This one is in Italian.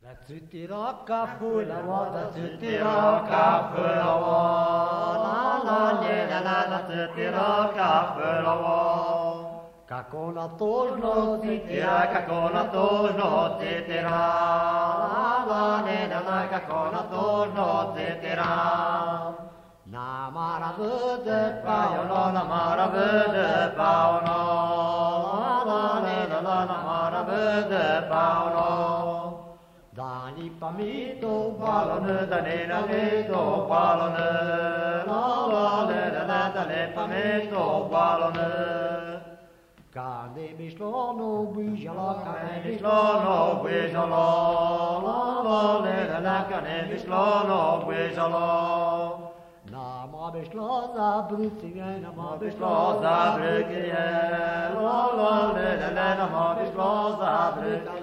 La zutira cafu la wa, la zutira cafu la wa, la la le la la la zutira cafu la wa. Cacona torno zitira, cacona torno zitira, la la le la la cacona torno zitira. Na maravede paono, na maravede paono, la la le la la na maravede paono. Dani pamito palone, dani namito palone, la la le la la dani pamito palone. Cane mislono bujala, cane mislono bujala, la la le la la cane mislono bujala. Nama besloza brukje, nama besloza brukje, la la le la la nama besloza brukje.